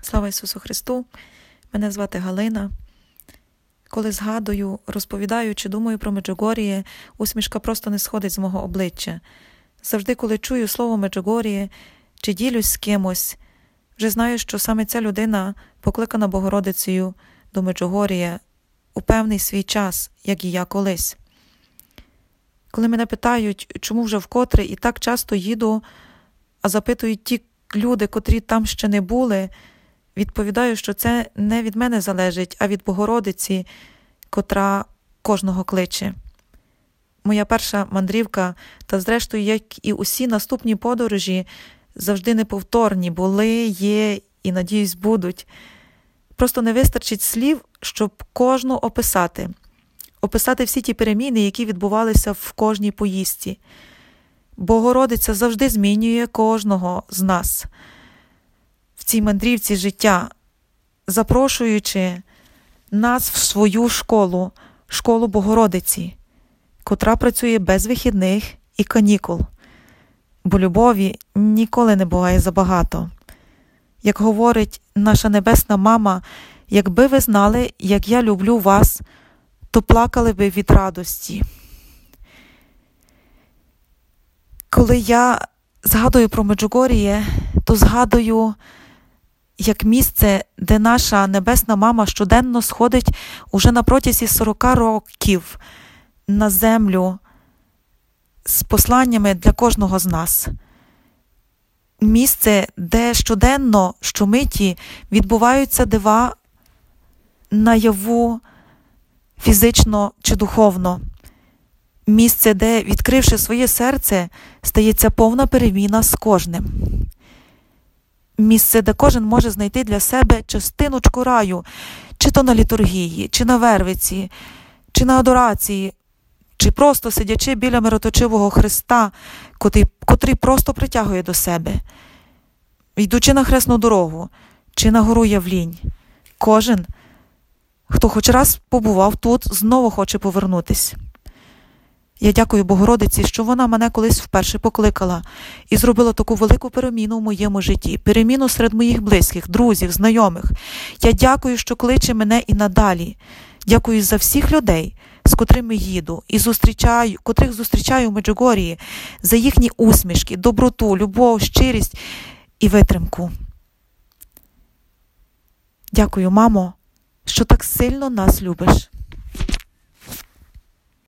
Слава Ісусу Христу! Мене звати Галина. Коли згадую, розповідаю чи думаю про Меджугор'є, усмішка просто не сходить з мого обличчя. Завжди, коли чую слово Меджугор'є чи ділюсь з кимось, вже знаю, що саме ця людина покликана Богородицею до Меджугор'я у певний свій час, як і я колись. Коли мене питають, чому вже вкотре і так часто їду, а запитують ті люди, котрі там ще не були, відповідаю, що це не від мене залежить, а від Богородиці, котра кожного кличе. Моя перша мандрівка, та зрештою, як і усі наступні подорожі, завжди неповторні, були, є і, надіюсь, будуть. Просто не вистачить слів, щоб кожну описати. Описати всі ті переміни, які відбувалися в кожній поїздці. Богородиця завжди змінює кожного з нас в цій мандрівці життя, запрошуючи нас в свою школу, школу Богородиці, котра працює без вихідних і канікул. Бо любові ніколи не буває забагато. Як говорить наша Небесна Мама, якби ви знали, як я люблю вас, то плакали би від радості. Коли я згадую про Меджугор'є, то згадую як місце, де наша Небесна Мама щоденно сходить уже на протязі 40 років на землю з посланнями для кожного з нас. Місце, де щоденно, щомиті відбуваються дива наяву фізично чи духовно. Місце, де, відкривши своє серце, стається повна переміна з кожним. Місце, де кожен може знайти для себе частиночку раю, чи то на літургії, чи на вервиці, чи на адорації, чи просто сидячи біля мироточивого Христа, котрий просто притягує до себе. Йдучи на хресну дорогу, чи на гору Явлінь, кожен, хто хоч раз побував тут, знову хоче повернутись. Я дякую Богородиці, що вона мене колись вперше покликала і зробила таку велику переміну в моєму житті, переміну серед моїх близьких, друзів, знайомих. Я дякую, що кличе мене і надалі. Дякую за всіх людей, з котрими їду і котрих зустрічаю в Меджугор'ї, за їхні усмішки, доброту, любов, щирість і витримку. Дякую, мамо, що так сильно нас любиш.